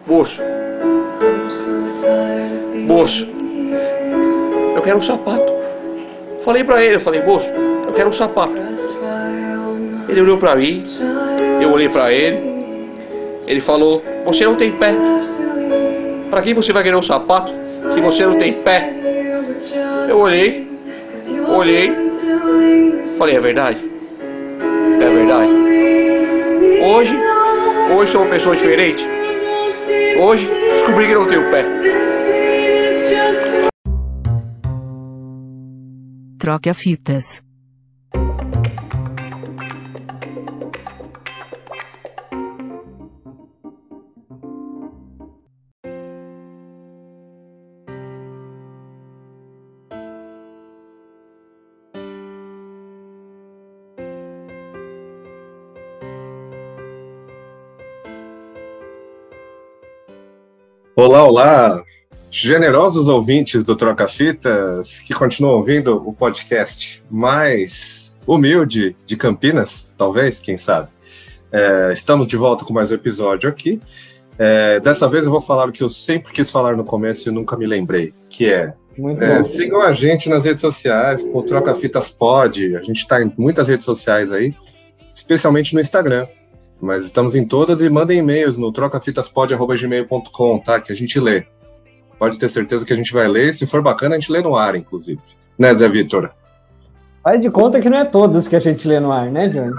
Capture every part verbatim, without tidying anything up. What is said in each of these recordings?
Moço, moço, eu quero um sapato. Falei pra ele, eu falei, moço, eu quero um sapato. Ele olhou pra mim, eu olhei pra ele. Ele falou, você não tem pé. Pra que você vai querer um sapato se você não tem pé? Eu olhei, olhei, falei, é verdade? É verdade. Hoje, hoje sou uma pessoa diferente. Hoje, descobri que não tenho pé. Troca-fitas. Olá, olá, generosos ouvintes do Troca-Fitas que continuam ouvindo o podcast mais humilde de Campinas, talvez, quem sabe. É, estamos de volta com mais um episódio aqui. É, dessa vez eu vou falar o que eu sempre quis falar no começo e nunca me lembrei, que é, é sigam a gente nas redes sociais, com o Troca-Fitas Pod, a gente está em muitas redes sociais aí, especialmente no Instagram. Mas estamos em todas e mandem e-mails no trocafitaspod arroba gmail ponto com, tá? Que a gente lê. Pode ter certeza que a gente vai ler. E se for bacana, a gente lê no ar, inclusive. Né, Zé Vitor? Faz de conta que não é todos que a gente lê no ar, né, Johnny?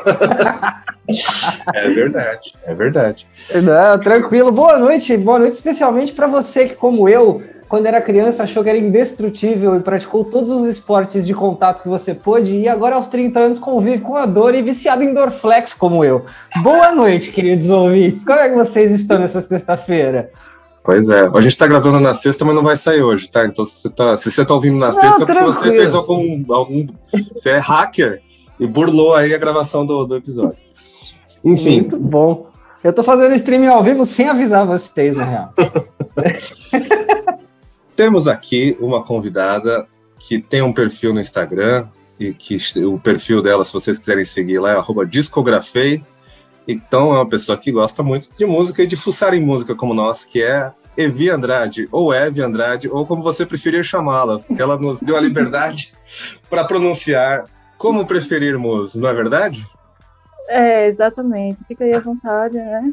É verdade, é verdade. Não, tranquilo. Boa noite. Boa noite especialmente para você que, como eu, quando era criança, achou que era indestrutível e praticou todos os esportes de contato que você pôde e agora aos trinta anos convive com a dor e viciado em Dorflex como eu. Boa noite, queridos ouvintes. Como é que vocês estão nessa sexta-feira? Pois é, a gente está gravando na sexta, mas não vai sair hoje, tá? Então se você tá, se você tá ouvindo na não, sexta, é porque você fez algum, algum... Você é hacker e burlou aí a gravação do, do episódio. Enfim. Muito bom. Eu tô fazendo streaming ao vivo sem avisar vocês, na real. Temos aqui uma convidada que tem um perfil no Instagram e que o perfil dela, se vocês quiserem seguir lá, é arroba discografei. Então é uma pessoa que gosta muito de música e de fuçar em música como nós, que é Evi Andrade, ou Eve Andrade, ou como você preferir chamá-la, porque ela nos deu a liberdade para pronunciar como preferirmos, não é verdade? É, exatamente. Fica aí à vontade, né?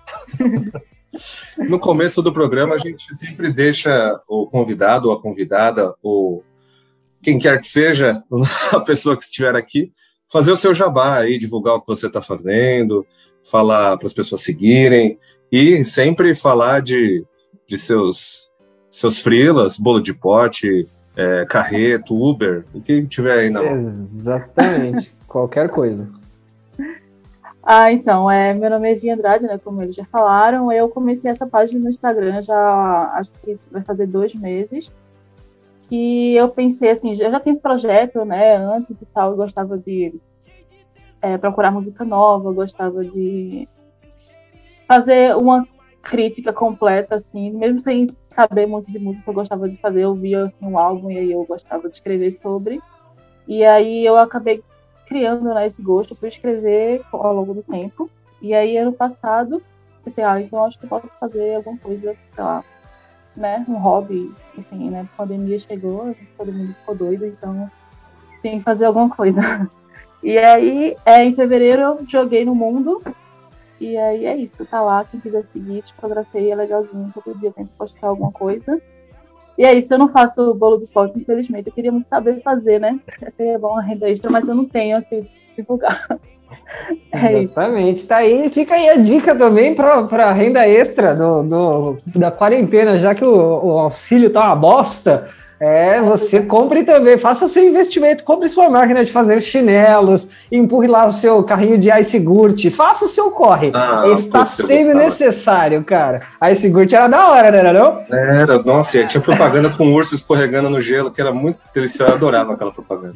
No começo do programa, a gente sempre deixa o convidado ou a convidada, ou quem quer que seja, a pessoa que estiver aqui, fazer o seu jabá aí, divulgar o que você está fazendo, falar para as pessoas seguirem e sempre falar de, de seus, seus freelas, bolo de pote, é, carreto, Uber, o que tiver aí na mão. Exatamente, qualquer coisa. Ah, então, é, meu nome é Evi Andrade, né, como eles já falaram, eu comecei essa página no Instagram já, acho que vai fazer dois meses, que eu pensei, assim, eu já tinha esse projeto, né, antes e tal, eu gostava de é, procurar música nova, eu gostava de fazer uma crítica completa, assim, mesmo sem saber muito de música, eu gostava de fazer, eu via, assim, um álbum e aí eu gostava de escrever sobre, e aí eu acabei criando, né, esse gosto por escrever ao longo do tempo. E aí, ano passado, pensei, ah, então acho que eu posso fazer alguma coisa, sei lá, né, um hobby, enfim, né, a pandemia chegou, todo mundo ficou doido, então tem que fazer alguma coisa. E aí, é, em fevereiro, eu joguei no mundo, e aí é isso, tá lá, quem quiser seguir, discografei, é legalzinho, todo dia tento postar alguma coisa. E é isso, eu não faço bolo de pote, infelizmente. Eu queria muito saber fazer, né? Seria bom uma renda extra, mas eu não tenho que divulgar. É Exatamente. Isso. Tá aí, fica aí a dica também para renda extra do, do, da quarentena, já que o, o auxílio tá uma bosta. É, você compre também, faça o seu investimento, compre sua máquina de fazer chinelos, empurre lá o seu carrinho de iSigurt, faça o seu corre. Ah, está sendo necessário, cara. A iSigurt era da hora, não era não? Era, nossa, tinha propaganda com urso escorregando no gelo, que era muito delicioso, eu adorava aquela propaganda.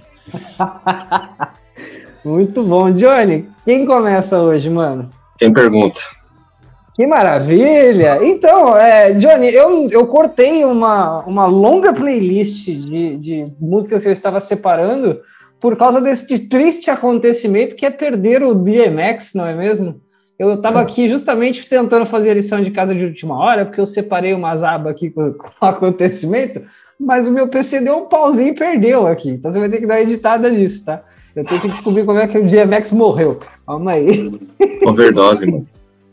Muito bom. Johnny, quem começa hoje, mano? Quem pergunta? Que maravilha! Então, é, Johnny, eu, eu cortei uma, uma longa playlist de, de músicas que eu estava separando por causa desse triste acontecimento que é perder o D M X, não é mesmo? Eu estava aqui justamente tentando fazer a lição de casa de última hora, porque eu separei umas abas aqui com, com o acontecimento, mas o meu P C deu um pauzinho e perdeu aqui. Então você vai ter que dar uma editada nisso, tá? Eu tenho que descobrir como é que o D M X morreu. Calma aí. Overdose, mano.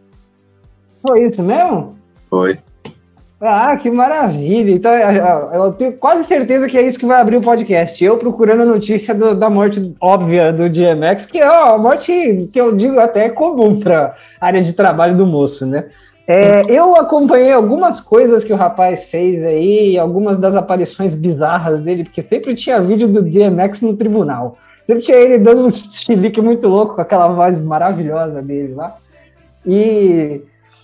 Foi isso mesmo? Foi. Ah, que maravilha. Então, eu tenho quase certeza que é isso que vai abrir o podcast. Eu procurando a notícia do, da morte óbvia do D M X, que é uma morte que eu digo até comum para a área de trabalho do moço, né? É, eu acompanhei algumas coisas que o rapaz fez aí, algumas das aparições bizarras dele, porque sempre tinha vídeo do D M X no tribunal. Sempre tinha ele dando um chilique muito louco com aquela voz maravilhosa dele lá. E...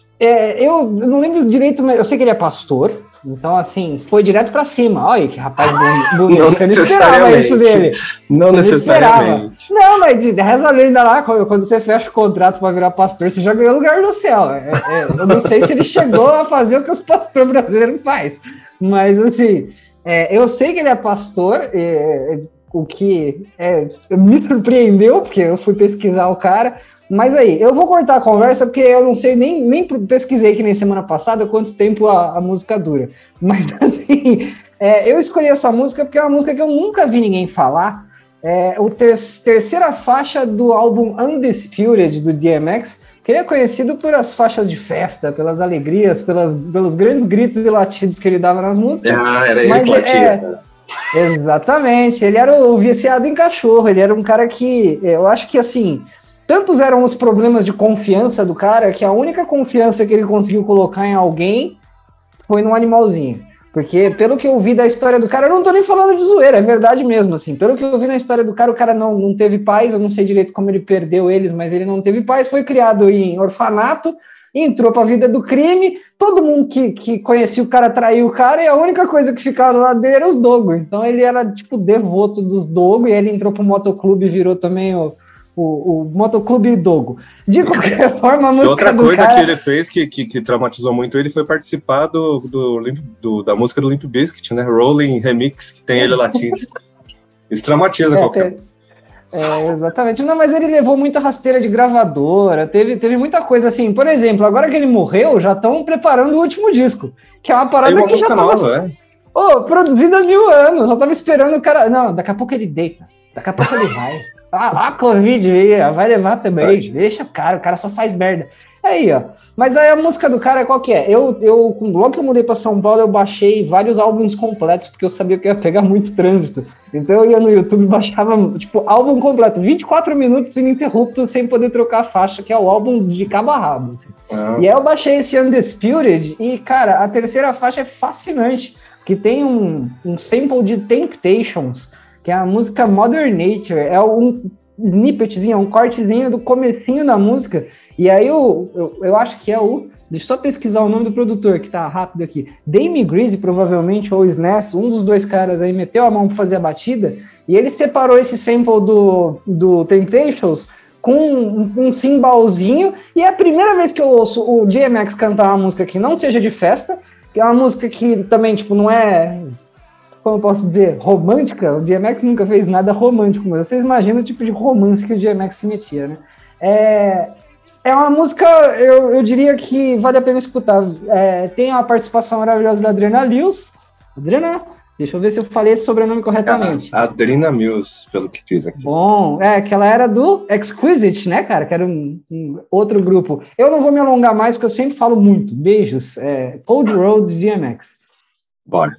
É, eu não lembro direito, mas eu sei que ele é pastor, então, assim, foi direto pra cima. Olha que rapaz bonito. Não Você não esperava isso dele. Não você necessariamente. Não, não, mas reza a lenda lá, quando você fecha o contrato para virar pastor, você já ganhou lugar no céu. É, é, eu não sei se ele chegou a fazer o que os pastores brasileiros fazem, mas, assim, é, eu sei que ele é pastor, é, o que é, me surpreendeu, porque eu fui pesquisar o cara. Mas aí, eu vou cortar a conversa, porque eu não sei, nem, nem pesquisei que nem semana passada quanto tempo a, a música dura. Mas assim, é, eu escolhi essa música porque é uma música que eu nunca vi ninguém falar. É o ter terceira faixa do álbum Undisputed, do D M X, que ele é conhecido por as faixas de festa, pelas alegrias, pelas, pelos grandes gritos e latidos que ele dava nas músicas. Ah, era ele que latia. É, exatamente, ele era o viciado em cachorro, ele era um cara que, eu acho que assim... Tantos eram os problemas de confiança do cara que a única confiança que ele conseguiu colocar em alguém foi num animalzinho. Porque, pelo que eu vi da história do cara, eu não tô nem falando de zoeira, é verdade mesmo, assim. Pelo que eu vi na história do cara, o cara não, não teve pais, eu não sei direito como ele perdeu eles, mas ele não teve pais, foi criado em orfanato, entrou pra vida do crime, todo mundo que, que conhecia o cara traiu o cara, e a única coisa que ficava lá dele era os dogos. Então ele era, tipo, devoto dos dogos, e aí ele entrou pro motoclube e virou também o... O, o Motoclube Dogo. De qualquer forma, a música outra do coisa cara... que ele fez que, que, que traumatizou muito ele foi participar do, do, do, da música do Limp Bizkit, né? Rolling Remix, que tem ele latindo. Isso traumatiza é, qualquer um. É, exatamente. Não, mas ele levou muita rasteira de gravadora, teve, teve muita coisa assim. Por exemplo, agora que ele morreu, já estão preparando o último disco, que é uma parada uma que já tava... nova, é? Oh, produzida há mil anos, só tava esperando o cara... Não, daqui a pouco ele deita, daqui a pouco ele vai... Ah, a Covid aí, vai levar também, vai. Deixa o cara, o cara só faz merda. Aí, ó. Mas aí a música do cara, qual que é? Eu, eu, logo que eu mudei pra São Paulo, eu baixei vários álbuns completos, porque eu sabia que eu ia pegar muito trânsito. Então eu ia no YouTube e baixava, tipo, álbum completo, vinte e quatro minutos ininterruptos, sem poder trocar a faixa, que é o álbum de cabo a rabo. Assim. Ah. E aí eu baixei esse Undisputed, e, cara, a terceira faixa é fascinante, que tem um, um sample de Temptations, que é a música Mother Nature, é um snippetzinho, um cortezinho do comecinho da música, e aí eu, eu, eu acho que é o, deixa eu só pesquisar o nome do produtor, que tá rápido aqui, Damien Greasy, provavelmente, ou Sness, um dos dois caras aí meteu a mão pra fazer a batida, e ele separou esse sample do, do Temptations com um, um cimbalzinho, e é a primeira vez que eu ouço o D M X cantar uma música que não seja de festa, que é uma música que também, tipo, não é... como eu posso dizer, romântica. O D M X nunca fez nada romântico, mas vocês imaginam o tipo de romance que o D M X se metia, né? É, é uma música, eu, eu diria que vale a pena escutar. É, tem a participação maravilhosa da Adriana Lewis. Adriana, deixa eu ver se eu falei esse sobrenome corretamente. A Adriana Mills, pelo que diz aqui. Bom, é que ela era do Exquisite, né, cara? Que era um, um outro grupo. Eu não vou me alongar mais, porque eu sempre falo muito. Beijos. É, Cold Road D M X. Bora.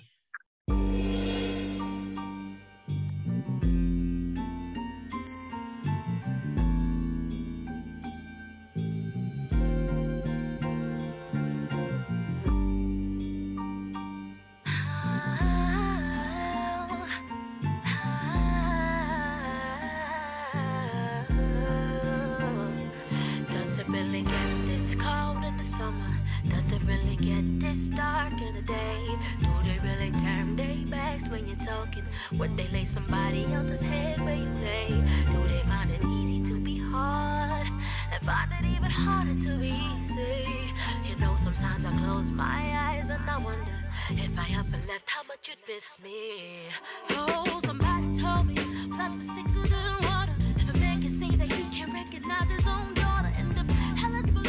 Would they lay somebody else's head where you lay? Do they find it easy to be hard and find it even harder to be easy? You know, sometimes I close my eyes and I wonder if I up and left, how much you'd miss me. Oh, somebody told me blood was thicker than water. If a man can say that he can't recognize his own daughter, and if hell is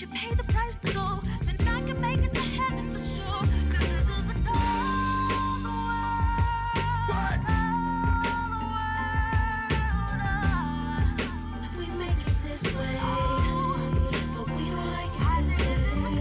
you pay the price to go, then I can make it to heaven for sure. 'Cause this is a cold world. We make it this way, but we don't like it this way.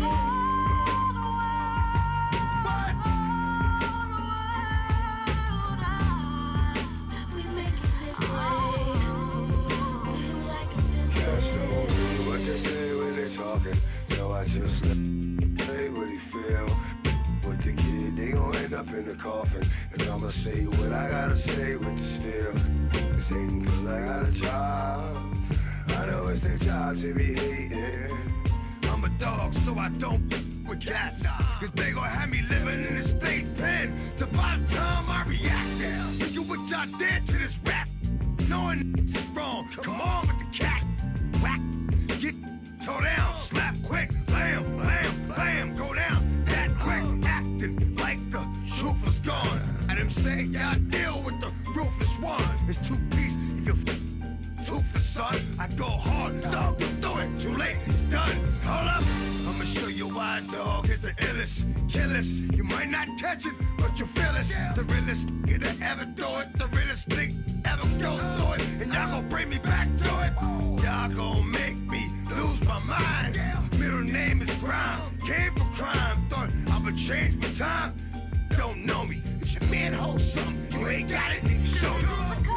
We make it this way. We don't like it this That's way. the only what they say when they talking. So I just let say what he feel. With the kid, they gon' end up in the coffin. And I'ma say what I gotta say with the steel. This ain't cause I got a job. I know it's their job to be hating. I'm a dog, so I don't with cats. Cause they gon' have me living in a state pen. To by the time I react there. You what y'all did to this rap. Knowing it's wrong. Come on with the cat. Whack. Get toe down. Slap quick. Blam, blam, blam. Go down. That quick. Acting like the truth is gone. I didn't say y'all deal with the ruthless one. It's two piece. If you're toothless, son, I go hard. Dog, do it. Too late. It's done. Hold up. I'ma show you why dog is the illest. Killers. You might not catch it, but you feel it. The realest nigga to ever do it. The realest thing ever go through it. And y'all gon' bring me back to it. Y'all gon' make me lose my mind. Middle name is Crime. Came from crime. Thought I'ma change my time. Don't know me. It's your man hold something. You ain't got it, nigga. Show me.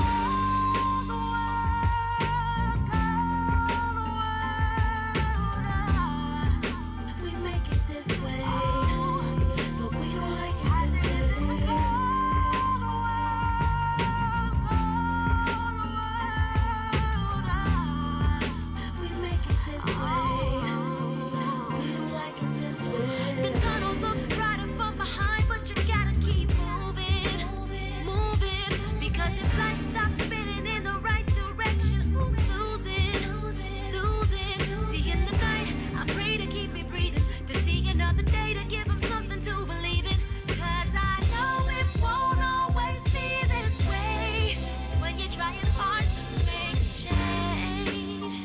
We make it this way, but we don't like it this way. We make it this way, we don't like it this way. The tunnel looks brighter from behind, but you gotta keep moving, moving. Because if life stops spinning in the right direction, who's losing, losing? See in the night, I pray to keep me breathing, to see another day, to give him something to believe in. 'Cause I know it won't always be this way, when you're trying hard to make change.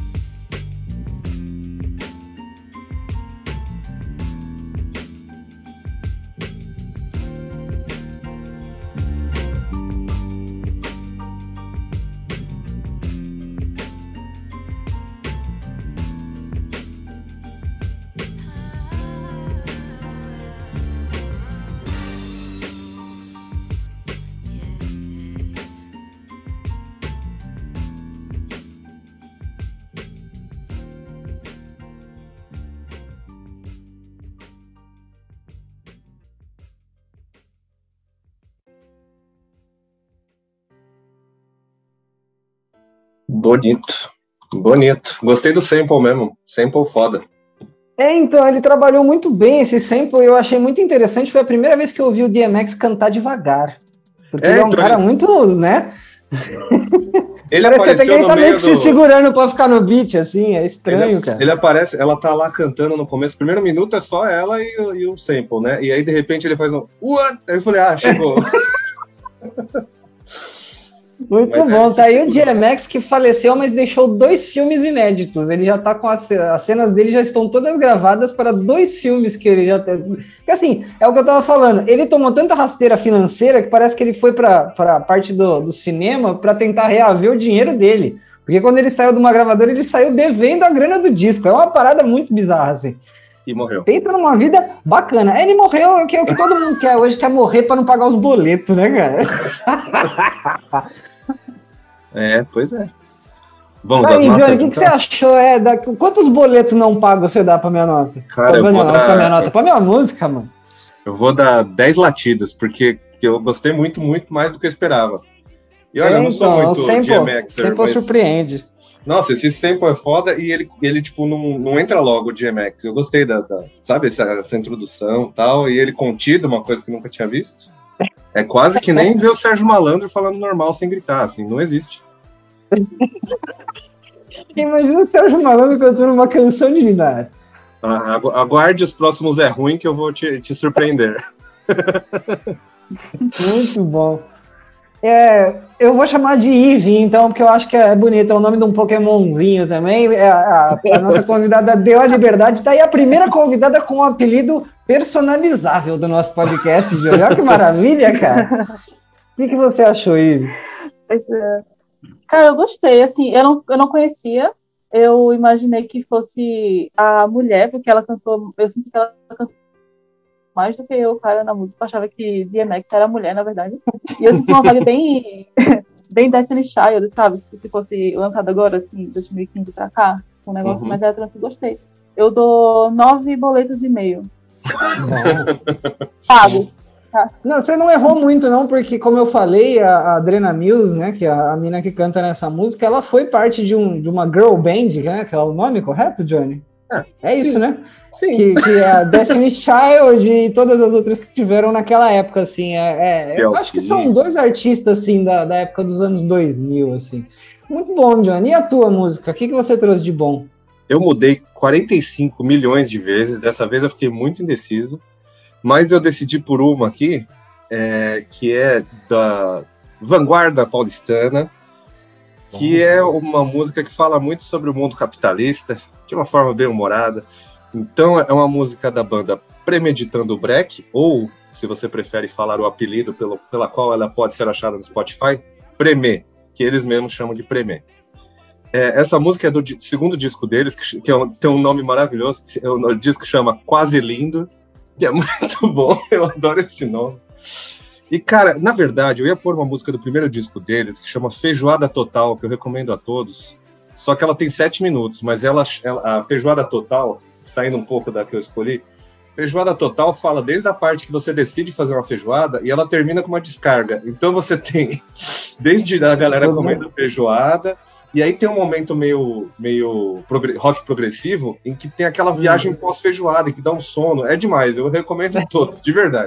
Bonito. Bonito. Gostei do sample mesmo. Sample foda. É, então, ele trabalhou muito bem esse sample, eu achei muito interessante, foi a primeira vez que eu ouvi o D M X cantar devagar. Porque É, ele é um então cara ele- muito, né? Ele Parece até que apareceu ele no tá meio meio que se do... segurando pra ficar no beat, assim, é estranho, Ele, cara. ele aparece, ela tá lá cantando no começo, o primeiro minuto é só ela e, o- e o sample, né? E aí, de repente, ele faz um what? Aí eu falei, ah, chegou. Muito Mas é, bom, isso tá aí o segura. D M X que faleceu, mas deixou dois filmes inéditos. Ele já tá com as, as cenas dele já estão todas gravadas para dois filmes que ele já tem. Porque assim, é o que eu tava falando. Ele tomou tanta rasteira financeira que parece que ele foi para a parte do, do cinema para tentar reaver o dinheiro dele. Porque quando ele saiu de uma gravadora, ele saiu devendo a grana do disco. É uma parada muito bizarra, assim. E morreu. Pensa numa vida bacana. Ele morreu, que é o que todo mundo quer hoje, quer morrer para não pagar os boletos, né, cara? É, pois é. Vamos Aí, às notas, Johnny, o que, que você então? achou? É, da, quantos boletos não pagos você dá pra minha nota? Cara, pra eu minha, vou não, dar- pra minha nota, pra minha música, mano. Eu vou dar dez latidos, porque eu gostei muito, muito mais do que eu esperava. E olha, eu não sou Então, muito o sample, D M Xer, sample mas... surpreende. Nossa, esse sample é foda e ele, ele tipo, não, não entra logo o D M X. Eu gostei da, da sabe, essa, essa introdução e tal, e ele contido, uma coisa que eu nunca tinha visto. É quase que nem ver o Sérgio Malandro falando normal sem gritar, assim, não existe. Imagina o Sérgio Malandro cantando uma canção de Ninar. Tá, agu- aguarde os próximos É Ruim que eu vou te, te surpreender. Muito bom. É, eu vou chamar de Eve, então, porque eu acho que é bonito, é o nome de um Pokémonzinho também. É, a, a nossa convidada deu a liberdade, daí a primeira convidada com um apelido personalizável do nosso podcast de hoje. Olha que maravilha, cara. O que, que você achou, Eve? Cara, eu gostei, assim, eu não, eu não conhecia, eu imaginei que fosse a mulher, porque ela cantou, eu senti que ela cantou mais do que o cara na música. Eu achava que D M X era mulher, na verdade. E eu senti uma vibe bem, bem Destiny Child, sabe? Tipo, se fosse lançado agora, assim, dois mil e quinze pra cá, um negócio Uhum. mais eletrônico, gostei. Eu dou nove boletos e meio. Pagos. Tá? Não, você não errou muito, não, porque, como eu falei, a, a Adrena Mills, né, que é a, a mina que canta nessa música, ela foi parte de, um, de uma girl band, né, que é o nome correto, Johnny? É, é isso, sim. né? Sim. Que, que é a Destiny's Child e todas as outras que tiveram naquela época, assim. É, é, eu acho que são dois artistas, assim, da, da época dos anos dois mil, assim. Muito bom, Johnny. E a tua música? O que, que você trouxe de bom? Eu mudei quarenta e cinco milhões de vezes, dessa vez eu fiquei muito indeciso, mas eu decidi por uma aqui, é, que é da Vanguarda Paulistana, que é uma música que fala muito sobre o mundo capitalista, de uma forma bem humorada. Então, é uma música da banda Premeditando o Break, ou, se você prefere falar o apelido pelo, pela qual ela pode ser achada no Spotify, Premê, que eles mesmos chamam de Premê. É, essa música é do di- segundo disco deles, que, que é um, tem um nome maravilhoso, que é um, o disco chama Quase Lindo, que é muito bom, eu adoro esse nome. E, cara, na verdade, eu ia pôr uma música do primeiro disco deles, que chama Feijoada Total, que eu recomendo a todos, só que ela tem sete minutos, mas ela, ela, a Feijoada Total, saindo um pouco da que eu escolhi, Feijoada Total fala desde a parte que você decide fazer uma feijoada e ela termina com uma descarga. Então você tem desde a galera comendo feijoada, e aí tem um momento meio, meio progr- rock progressivo, em que tem aquela viagem pós-feijoada, que dá um sono. É demais, eu recomendo a todos, de verdade.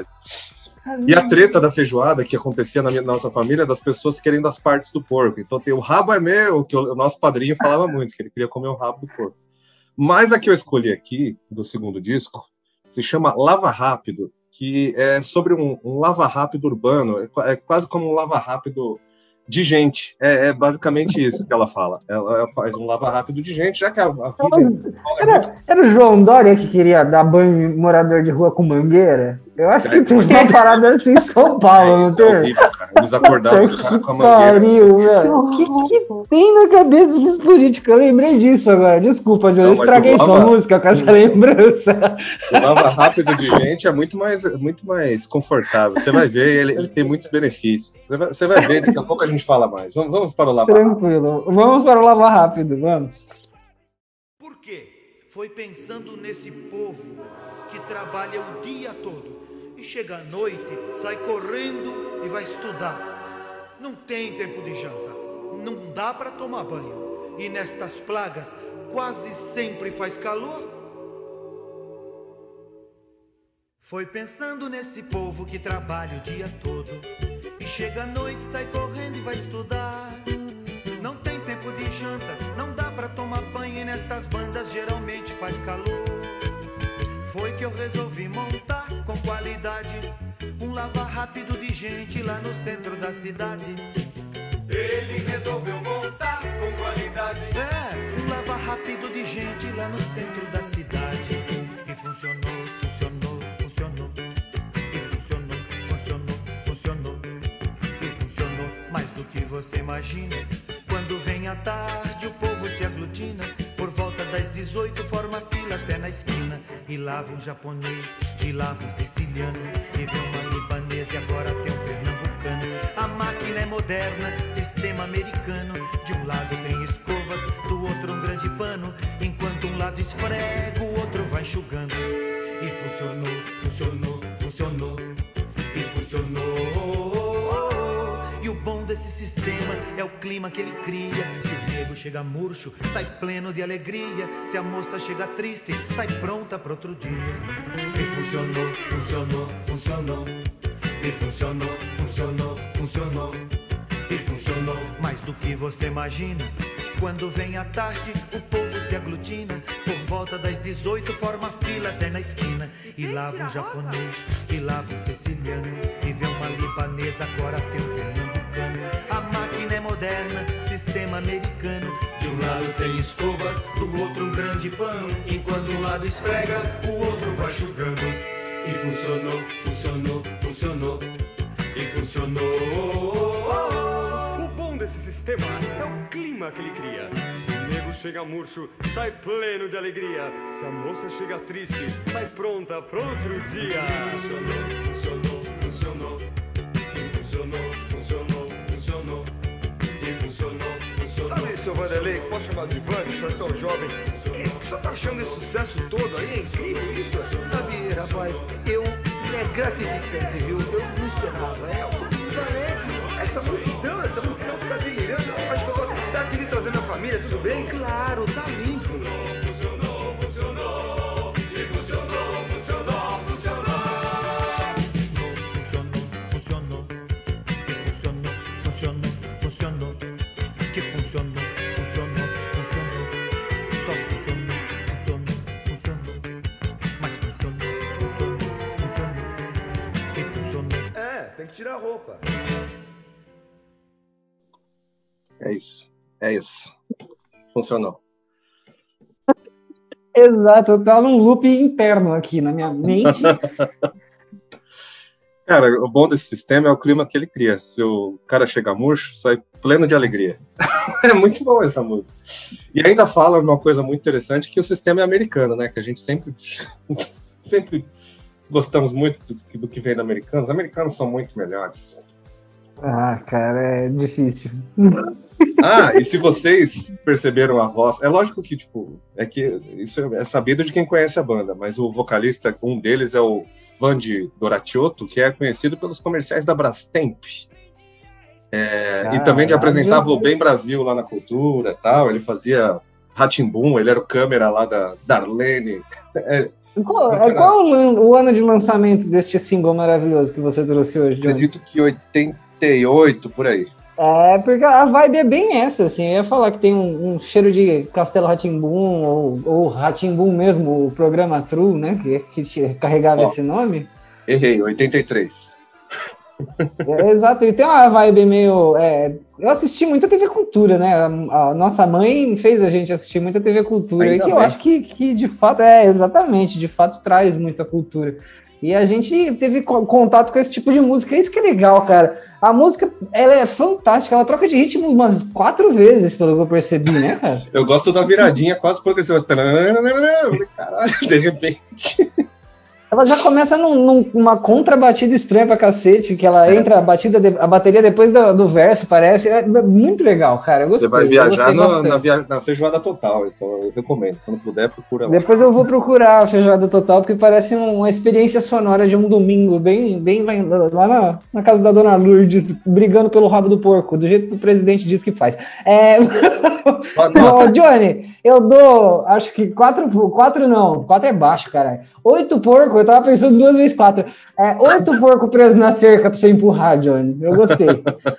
E a treta da feijoada que acontecia na minha, nossa família, das pessoas querendo as partes do porco. Então tem o rabo é meu, que o, o nosso padrinho falava muito, que ele queria comer o rabo do porco. Mas a que eu escolhi aqui, do segundo disco, se chama Lava Rápido, que é sobre um, um lava rápido urbano, é, é quase como um lava rápido de gente. É, é basicamente isso que ela fala. Ela, ela faz um lava rápido de gente, já que a, a vida... Era, era o João Dória que queria dar banho em morador de rua com mangueira? Eu acho que tem uma parada assim em São Paulo, é, não isso tem? é horrível, cara. Eles acordavam os caras com a mangueira. Pariu, velho. O que, que tem na cabeça desses políticos? Eu lembrei disso agora. Desculpa, João, eu estraguei sua lava... música com essa lembrança. O lava rápido de gente é muito mais, muito mais confortável. Você vai ver, ele, ele tem muitos benefícios. Você vai, você vai ver, daqui a pouco a gente fala mais. Vamos, vamos para o lava Tranquilo. rápido. Vamos para o lava rápido, vamos. Por quê? Foi pensando nesse povo que trabalha o dia todo e chega à noite, sai correndo e vai estudar. Não tem tempo de janta, não dá para tomar banho. E nestas plagas quase sempre faz calor. Foi pensando nesse povo que trabalha o dia todo e chega à noite, sai correndo e vai estudar. Não tem tempo de janta, não dá pra tomar banho e nestas bandas geralmente faz calor. Foi que eu resolvi montar com qualidade um lava rápido de gente lá no centro da cidade. Ele resolveu montar com qualidade, é, um lava rápido de gente lá no centro da cidade. E funcionou, funcionou, funcionou. E funcionou, funcionou, funcionou. E funcionou mais do que você imagina. Quando vem a tarde o povo se aglutina, por volta das dezoito forma fila até na esquina. E lava um japonês, e lava um siciliano, e vê uma libanesa e agora tem um pernambucano. A máquina é moderna, sistema americano. De um lado tem escovas, do outro um grande pano. Enquanto um lado esfrega, o outro vai enxugando. E funcionou, funcionou, funcionou. E funcionou. E o bom desse sistema é o clima que ele cria. Se o nego chega murcho, sai pleno de alegria. Se a moça chega triste, sai pronta para outro dia. E funcionou, funcionou, funcionou. E funcionou, funcionou, funcionou. E funcionou mais do que você imagina. Quando vem a tarde, o povo se aglutina. Por volta das dezoito, forma fila até na esquina. E lava um japonês, e lava um siciliano. E vê uma libanesa, agora tem um pernambucano. americano. A máquina é moderna, sistema americano. De um lado tem escovas, do outro um grande pano. Enquanto um lado esfrega, o outro vai enxugando. E funcionou, funcionou, funcionou. E funcionou. O bom desse sistema é o clima que ele cria. Se o nego chega murcho, sai pleno de alegria. Se a moça chega triste, sai pronta pro outro dia. Funcionou, funcionou, funcionou. E funcionou, funcionou, funcionou. E funcionou, funcionou. Sabe, seu Vanderlei, pode chamar de Ivan, o senhor é tão jovem. E o senhor tá achando esse sucesso todo aí? É incrível isso? Sabe, rapaz, eu... é gratificante, viu? Eu não esperava. É, parece. Essa multidão, essa multidão fica delirando. Acho que eu vou estar aqui trazendo a família, tudo bem? Claro, tá limpo. Funcionou, funcionou. E funcionou, funcionou, funcionou. Funcionou, funcionou. E funcionou, funcionou, funcionou. Que funcionou, funcionou, funcionou. Só funcionou, funcionou, funcionou. Mas funcionou, funcionou, funcionou. Que funcionou. É, tem que tirar a roupa. É isso. É isso. Funcionou. Exato, eu tava num loop interno aqui na minha mente. Cara, o bom desse sistema é o clima que ele cria. Se o cara chegar murcho, sai pleno de alegria. É muito bom essa música. E ainda fala uma coisa muito interessante, que o sistema é americano, né? Que a gente sempre, sempre gostamos muito do, do que vem do americano. Os americanos são muito melhores. Ah, cara, é difícil. Ah, e se vocês perceberam a voz, é lógico que, tipo, é que isso é sabido de quem conhece a banda, mas o vocalista, um deles é o Vandy Doratiotto, que é conhecido pelos comerciais da Brastemp. É, e também de apresentava o Bem Brasil lá na Cultura e tal, ele fazia Rá-Tim-Bum, ele era o câmera lá da Darlene. É, qual qual o, o ano de lançamento deste single maravilhoso que você trouxe hoje, Johnny? Acredito que oitenta e oito, por aí. É, porque a vibe é bem essa, assim, eu ia falar que tem um, um cheiro de Castelo Rá-Tim-Bum, ou, ou Rá-Tim-Bum mesmo, o programa True, né, que, que carregava oh, esse nome. Errei, oitenta e três. É, exato, e tem uma vibe meio... É, eu assisti muita T V Cultura, né, a, a nossa mãe fez a gente assistir muita T V Cultura, Ainda e que bem. Eu acho que, que, de fato, é, exatamente, de fato traz muita cultura. E a gente teve contato com esse tipo de música, é isso que é legal, cara. A música, ela é fantástica, ela troca de ritmo umas quatro vezes, pelo que eu percebi, né, cara? Eu gosto da viradinha quase progressiva. Caralho, de repente... Ela já começa num, numa contrabatida estranha pra cacete, que ela entra a, batida de, a bateria depois do, do verso, parece. É muito legal, cara. Eu gostei. Você vai viajar no, na, via, na Feijoada Total, então eu recomendo. Quando puder, procura lá. Depois eu vou procurar a Feijoada Total, porque parece uma experiência sonora de um domingo, bem, bem lá na, na casa da Dona Lourdes, brigando pelo rabo do porco, do jeito que o presidente diz que faz. É... Ô, Johnny, eu dou, acho que quatro, quatro não, quatro é baixo, caralho. Oito porcos, eu tava pensando duas vezes quatro. É, oito porcos presos na cerca pra você empurrar, Johnny. Eu gostei.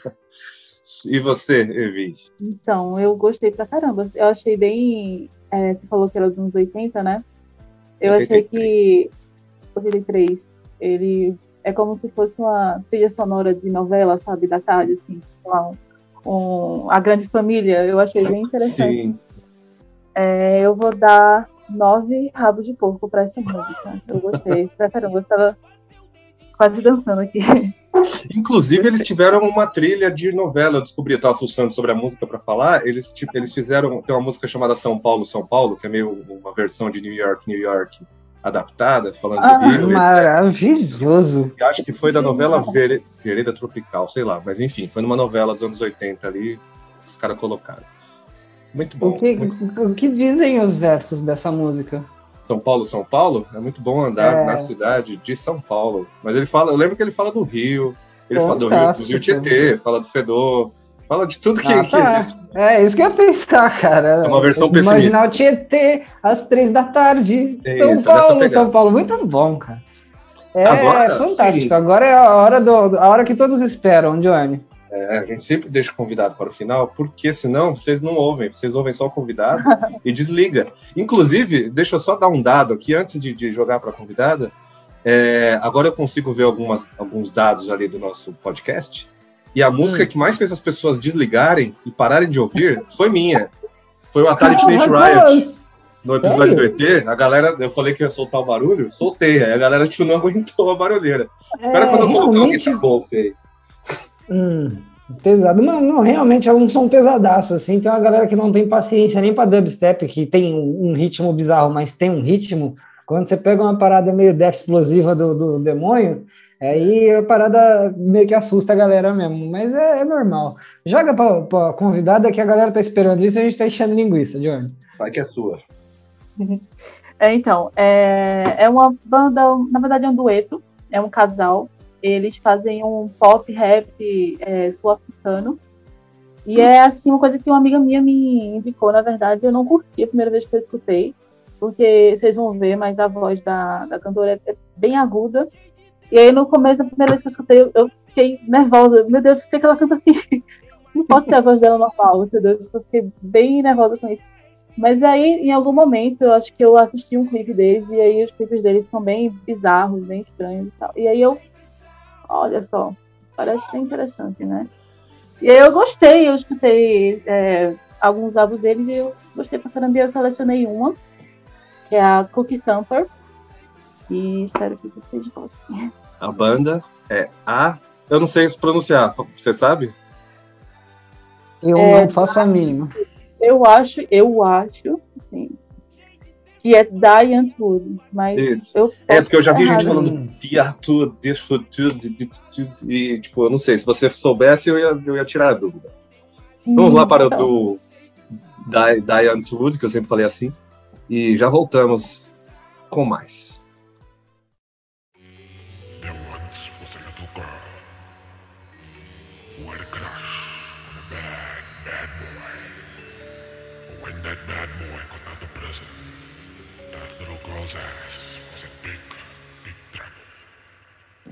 E você, Evi? Então, eu gostei pra caramba. Eu achei bem... É, você falou que era dos anos oitenta, né? Eu oitenta e três. Achei que... oitenta e três. Ele é como se fosse uma trilha sonora de novela, sabe? Da tarde, assim. Uma, um, a Grande Família. Eu achei bem interessante. Sim. É, eu vou dar... nove rabos de porco pra essa música. Eu gostei. Pra caramba, eu tava quase dançando aqui. Inclusive, eles tiveram uma trilha de novela. Eu descobri, eu tava fuçando sobre a música pra falar. Eles, tipo, eles fizeram. Tem uma música chamada São Paulo, São Paulo, que é meio uma versão de New York, New York adaptada, falando ah, do Rio. Maravilhoso. E acho que foi da novela Vere, Vereda Tropical, sei lá. Mas enfim, foi numa novela dos anos oitenta ali. Os caras colocaram. Muito bom. O que, muito... o que dizem os versos dessa música? São Paulo, São Paulo? É muito bom andar é. na cidade de São Paulo. Mas ele fala, eu lembro que ele fala do Rio, ele Fantástico. fala do Rio, do Rio Tietê, fala do Fedor, fala de tudo que, ah, que tá. existe. É, isso que eu ia pensar, cara. É uma versão pessimista. Imaginar o Tietê, às três da tarde, é São isso, Paulo, São Paulo. Muito bom, cara. É Agora, fantástico. Sim. Agora é a hora, do, a hora que todos esperam, Johnny. É, a gente sempre deixa o convidado para o final, porque senão vocês não ouvem, vocês ouvem só o convidado e desliga. Inclusive, deixa eu só dar um dado aqui, antes de, de jogar para a convidada, é, agora eu consigo ver algumas, alguns dados ali do nosso podcast, E a música que mais fez as pessoas desligarem e pararem de ouvir foi minha. Foi o Atari Teenage Riot. No episódio do E T, a galera, eu falei que ia soltar o barulho, soltei. Aí a galera, tipo, não aguentou a barulheira. Espera É, quando eu colocar realmente- o Guitar Ball, feio. Hum, pesado. Não, não, realmente é um som pesadaço, assim. Tem uma galera que não tem paciência nem pra dubstep, que tem um, um ritmo bizarro, mas tem um ritmo. Quando você pega uma parada meio death explosiva do, do demônio, aí a parada meio que assusta a galera mesmo. Mas é, é normal. Joga pra, pra convidada que a galera tá esperando isso e a gente tá enchendo linguiça, Johnny. Vai que é sua. É, então, é, é uma banda, na verdade é um dueto, é um casal. Eles fazem um pop rap é, sul-africano. E é assim uma coisa que uma amiga minha me indicou, na verdade, eu não curti a primeira vez que eu escutei, porque vocês vão ver, mas a voz da, da cantora é, é bem aguda. E aí no começo da primeira vez que eu escutei, eu, eu fiquei nervosa. Meu Deus, por que que ela canta assim? Não pode ser a voz dela normal, entendeu? Eu fiquei bem nervosa com isso. Mas aí, em algum momento, eu acho que eu assisti um clipe deles, e aí os clipes deles são bem bizarros, bem estranhos e tal. E aí eu, olha só, parece ser interessante, né? E aí eu gostei, eu escutei é, alguns álbuns deles e eu gostei pra caramba. Eu selecionei uma, que é a Cookie Thumper, e espero que vocês gostem. A banda é A... Eu não sei pronunciar, você sabe? Eu É, não faço a mínima. Eu acho, eu acho, assim, que é Diant Wood, mas Isso. eu É, porque eu já vi gente errado. falando Tiatu, Disfutu, e, tipo, eu não sei, se você soubesse, eu ia, eu ia tirar a dúvida. Vamos lá para o Então. do Di- Diane Wood, que eu sempre falei assim, e já voltamos com mais. There once was a little girl who had a crush on a bad, bad boy. When that bad boy got out of prison, that little girl's ass was in big, big trouble.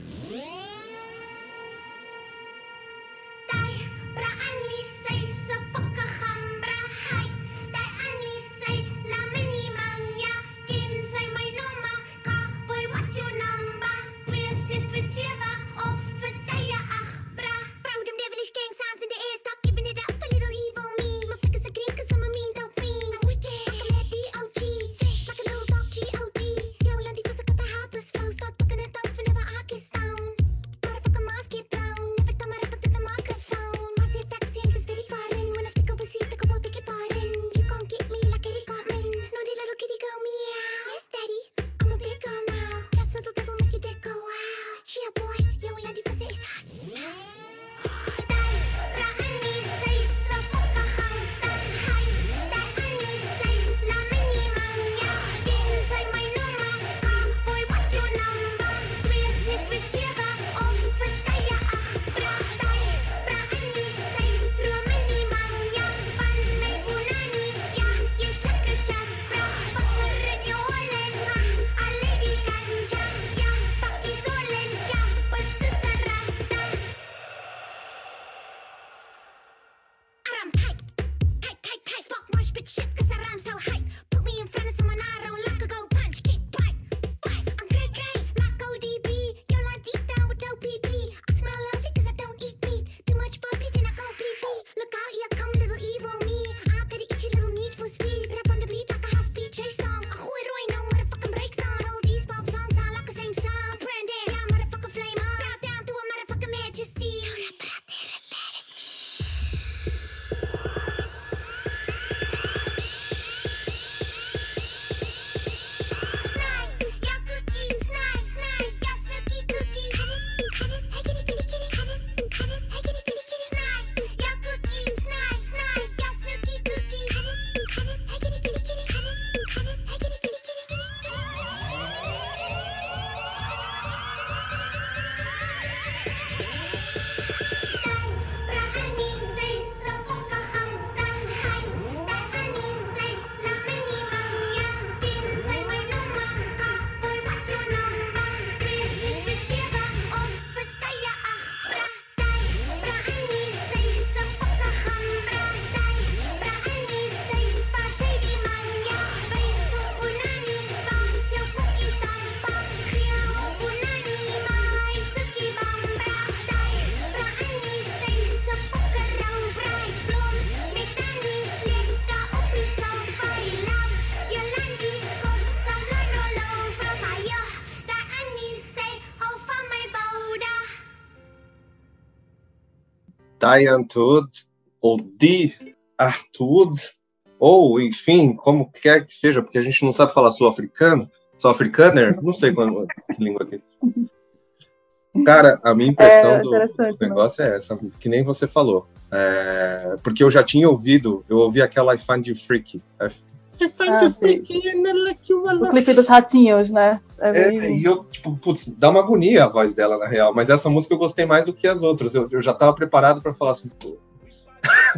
Diane Todd, ou Di Artud, ou, enfim, como quer que seja, porque a gente não sabe falar sul-africano, sul-africaner, não sei qual, que língua que é. Cara, a minha impressão É do, interessante, do negócio é essa, que nem você falou. É, porque eu já tinha ouvido, eu ouvi aquela I Find You Freaky. I Find Ah, You sim. Freaky and I like you a O lot. clipe dos ratinhos, né? É É, bem- e eu, tipo, putz, dá uma agonia a voz dela, na real, mas essa música eu gostei mais do que as outras. Eu, eu já tava preparado pra falar assim, putz.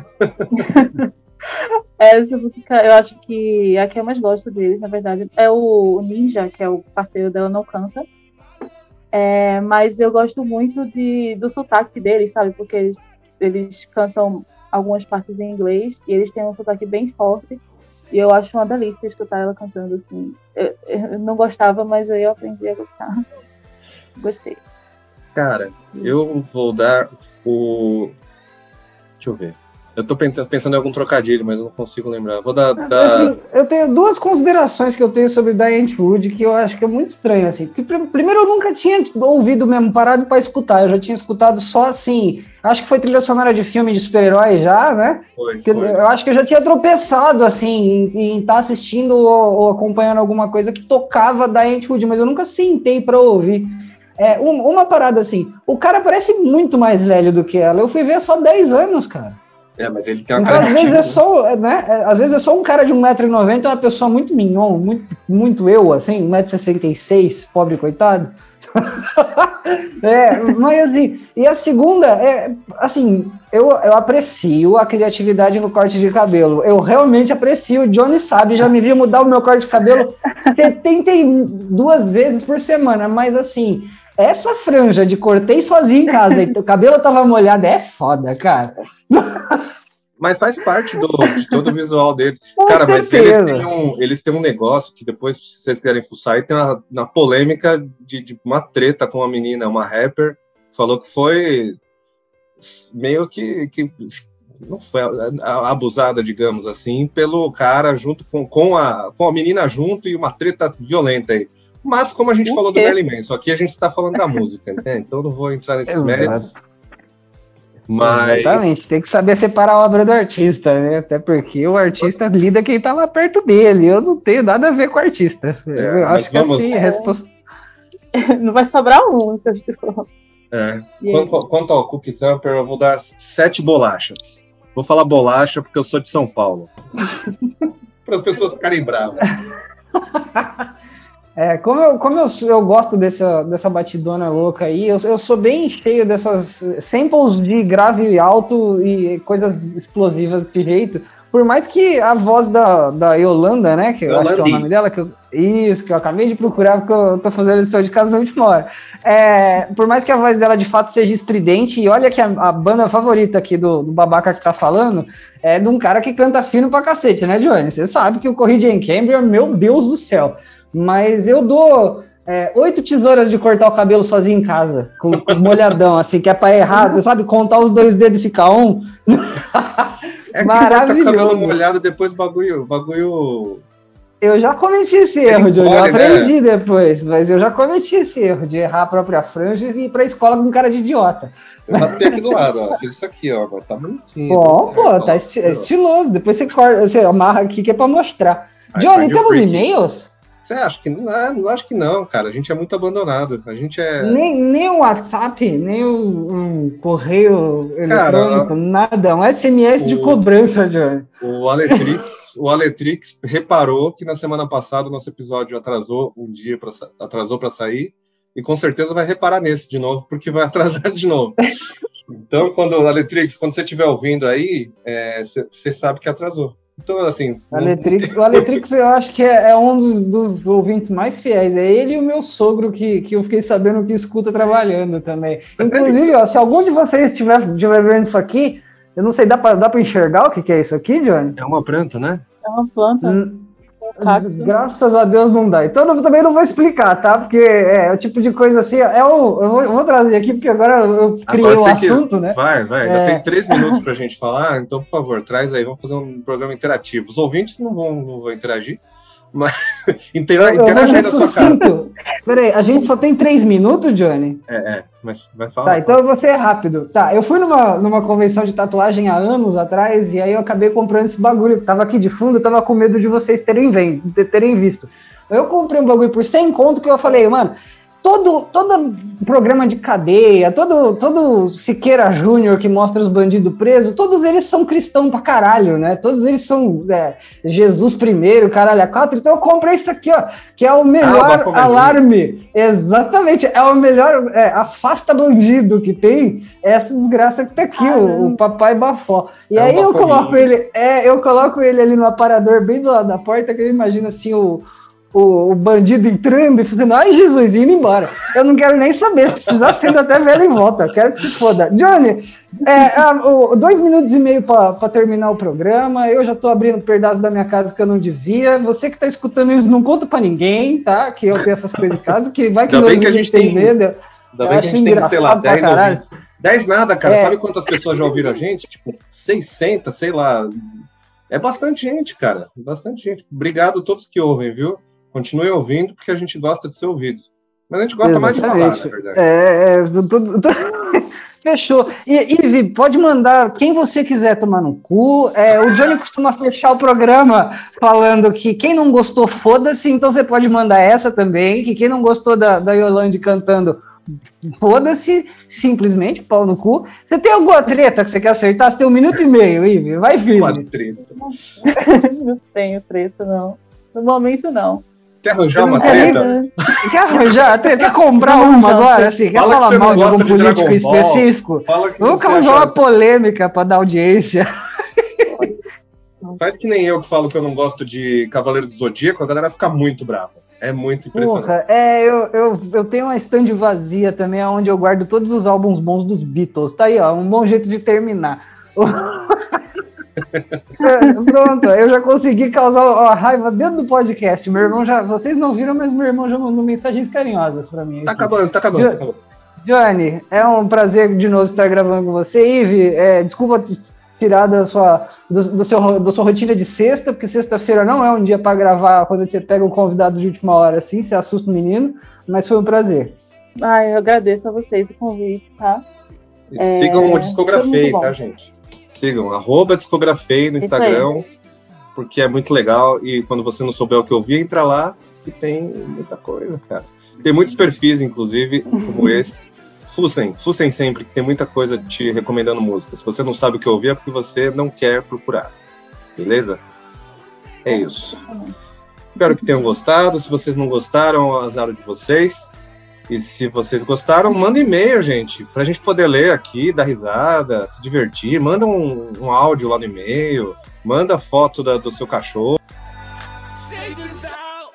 Essa música, eu acho que a que eu mais gosto deles, na verdade, é o Ninja, que é o parceiro dela, não canta. É, mas eu gosto muito de, do sotaque deles, sabe? Porque eles, eles cantam algumas partes em inglês e eles têm um sotaque bem forte. E eu acho uma delícia escutar ela cantando assim. Eu, eu não gostava, mas aí eu aprendi a gostar. Gostei. Cara, eu vou dar o... Deixa eu ver. Eu tô pensando pensando em algum trocadilho, mas eu não consigo lembrar. Vou dar... dar... Assim, eu tenho duas considerações que eu tenho sobre Diane Wood que eu acho que é muito estranho, assim. Porque, pr- primeiro, eu nunca tinha ouvido mesmo, parado para escutar. Eu já tinha escutado só assim. Acho que foi trilha sonora de filme de super-herói já, né? Foi, Porque foi. eu acho que eu já tinha tropeçado, assim, em estar assistindo ou, ou acompanhando alguma coisa que tocava Diane Wood, mas eu nunca sentei para ouvir. É, um- uma parada assim, o cara parece muito mais velho do que ela. Eu fui ver só dez anos, cara. É, mas ele tem uma Então, cara às de vezes é tipo, só, né? é, Às vezes é só um cara de um metro e noventa, uma pessoa muito mignon, muito, muito eu, assim, um metro e sessenta e seis, pobre coitado. É, mas assim, e a segunda é, assim, eu, eu aprecio a criatividade no corte de cabelo. Eu realmente aprecio. O Johnny sabe, já me viu mudar o meu corte de cabelo setenta e duas vezes por semana, mas assim, essa franja de cortei sozinho em casa e o cabelo tava molhado é foda, cara. Mas faz parte do, de todo o visual deles. Com Cara, mas certeza. eles têm, um, eles têm um negócio que depois, se vocês querem fuçar, e tem uma, uma polêmica de, de uma treta com uma menina, uma rapper, falou que foi meio que, que não foi abusada, digamos assim, pelo cara junto com, com, a, com a menina junto e uma treta violenta aí. Mas como a gente O falou do quê? Marilyn Manson, aqui a gente está falando da música, né? Então não vou entrar nesses Exato. méritos. Mas Exatamente, tem que saber separar a obra do artista, né? Até porque o artista lida quem tá lá perto dele. Eu não tenho nada a ver com o artista. É, eu mas acho que vamos- assim, a resposta. Não vai sobrar um, se a gente for. É. E aí? Quanto, quanto ao Cookie Thumper, eu vou dar sete bolachas. Vou falar bolacha porque eu sou de São Paulo. Para as pessoas ficarem bravas. É, como eu, como eu, eu gosto dessa, dessa batidona louca aí, eu, eu sou bem cheio dessas samples de grave alto e coisas explosivas de jeito. Por mais que a voz da, da Yolanda, né, que eu acho que é o Yolandi. nome dela, que eu, isso, que eu acabei de procurar porque eu tô fazendo lição de casa na última hora. É, por mais que a voz dela de fato seja estridente, e olha que a, a banda favorita aqui do, do babaca que tá falando é de um cara que canta fino pra cacete, né, Johnny? Você sabe que o Corrida em Cambria, meu Deus do céu. Mas eu dou é, oito tesouras de cortar o cabelo sozinho em casa, com, com molhadão, assim, que é pra errar, sabe? Contar os dois dedos e ficar um. É que ele tá com o cabelo Maravilhoso. molhado, depois o bagulho, bagulho. Eu já cometi esse erro, Johnny. Eu encolhe, né? aprendi depois, mas eu já cometi esse erro de errar a própria franja e ir pra escola com cara de idiota. Eu raspei aqui do lado, ó. Fiz isso aqui, ó. Agora tá bonitinho. Bom, tá pô, certo, tá ó. esti- é estiloso. Depois você, corta, você amarra aqui que é pra mostrar. Aí, Johnny, find you temos freaky. e-mails? Você acha que não? Ah, não acho que não, cara. A gente é muito abandonado. A gente é. Nem, nem o WhatsApp, nem o um correio Cara, eletrônico, nada. Um S M S de o- cobrança, Johnny. O Aletrix, o Aletrix reparou que na semana passada o nosso episódio atrasou um dia, pra, sa- atrasou para sair, e com certeza vai reparar nesse de novo, porque vai atrasar de novo. Então, quando o Aletrix, quando você estiver ouvindo aí, você sabe que atrasou. Então, assim. O Aletrix, o Aletrix eu acho que é, é um dos, dos ouvintes mais fiéis. É ele e o meu sogro que, que eu fiquei sabendo que escuta trabalhando também. Inclusive, ó, se algum de vocês estiver estiver vendo isso aqui, eu não sei, dá pra, dá pra enxergar o que, que é isso aqui, Johnny? É uma planta, né? É uma planta, Hum, um cacto. Graças a Deus não dá. Então eu também não vou explicar, tá? Porque é o tipo de coisa assim. É o, eu, vou, eu vou trazer aqui, porque agora eu criei Agora o tem que- assunto, né? Vai, vai. É. Já tem três minutos pra gente falar, então, por favor, traz aí. Vamos fazer um programa interativo. Os ouvintes não vão, não vão interagir, Mas, interage aí na sua casa. Peraí, a gente só tem três minutos, Johnny? É, é, mas vai falar. Tá, então eu vou ser rápido. Tá, eu fui numa, numa convenção de tatuagem há anos atrás, e aí eu acabei comprando esse bagulho. Tava aqui de fundo, eu tava com medo de vocês terem, vem, terem visto. Eu comprei um bagulho por cem conto que eu falei, mano, todo, todo programa de cadeia, todo, todo Siqueira Júnior que mostra os bandidos presos, todos eles são cristãos pra caralho, né? Todos eles são é, Jesus primeiro, caralho, a quatro. Então eu comprei isso aqui, ó, que é o melhor ah, alarme. Exatamente, é o melhor, é, afasta bandido que tem, é essa desgraça que tá aqui, o, o Papai Bafó. E é aí eu coloco ele, é, eu coloco ele ali no aparador, bem do lado da porta, que eu imagino assim, o O, o bandido entrando e fazendo, ai Jesus, indo embora. Eu não quero nem saber, se precisar sendo até velho em volta, eu quero que se foda. Johnny, é, é, o, dois minutos e meio para terminar o programa, eu já tô abrindo pedaços da minha casa que eu não devia, você que tá escutando isso, não conta para ninguém, tá? Que eu tenho essas coisas em casa, que vai que, ainda bem que a gente tem medo. Ainda bem que a gente tem, sei lá, dez ouvintes. dez nada, cara, é. Sabe quantas pessoas já ouviram a gente? Tipo, seiscentas, sei lá. É bastante gente, cara, bastante gente. Obrigado a todos que ouvem, viu? Continue ouvindo, porque a gente gosta de ser ouvido. Mas a gente gosta Exatamente. mais de falar, na verdade. É, é tudo, tudo... Fechou. E, Ivi, pode mandar quem você quiser tomar no cu. É, o Johnny costuma fechar o programa falando que quem não gostou, foda-se. Então você pode mandar essa também, que quem não gostou da, da Yolande cantando, foda-se, simplesmente, pau no cu. Você tem alguma treta que você quer acertar? Você tem um minuto e meio, Ivi. Vai firme. Uma treta. Não tenho treta, não. No momento, não. Quer arranjar uma treta? Quer arranjar? Quer comprar uma agora? Assim, quer falar mal de algum político específico? Vamos causar uma polêmica para dar audiência. Faz que nem eu que falo que eu não gosto de Cavaleiro do Zodíaco, a galera fica muito brava. É muito impressionante. Porra, é, eu, eu, eu tenho uma estande vazia também, onde eu guardo todos os álbuns bons dos Beatles. Tá aí, ó, um bom jeito de terminar. Pronto, eu já consegui causar a raiva dentro do podcast. Meu irmão já. Vocês não viram, mas meu irmão já mandou mensagens carinhosas pra mim. Tá acabando, tá acabando, jo- tá acabando. Johnny, é um prazer de novo estar gravando com você. Ive, é, desculpa tirar da sua, do, do seu, da sua rotina de sexta, porque sexta-feira não é um dia pra gravar quando você pega um convidado de última hora assim, você assusta o menino, mas foi um prazer. Ah, eu agradeço a vocês o convite, tá? E é, sigam o Discografei, tá, gente? Sigam, arroba Discografei no Instagram, porque é muito legal, e quando você não souber o que ouvir, entra lá e tem muita coisa, cara. Tem muitos perfis, inclusive, como esse. Fussem, fussem sempre, que tem muita coisa te recomendando música. Se você não sabe o que ouvir, é porque você não quer procurar. Beleza? É isso. Espero que tenham gostado. Se vocês não gostaram, azar de vocês. E se vocês gostaram, manda e-mail, gente, pra gente poder ler aqui, dar risada, se divertir. Manda um, um áudio lá no e-mail, manda foto da, do seu cachorro.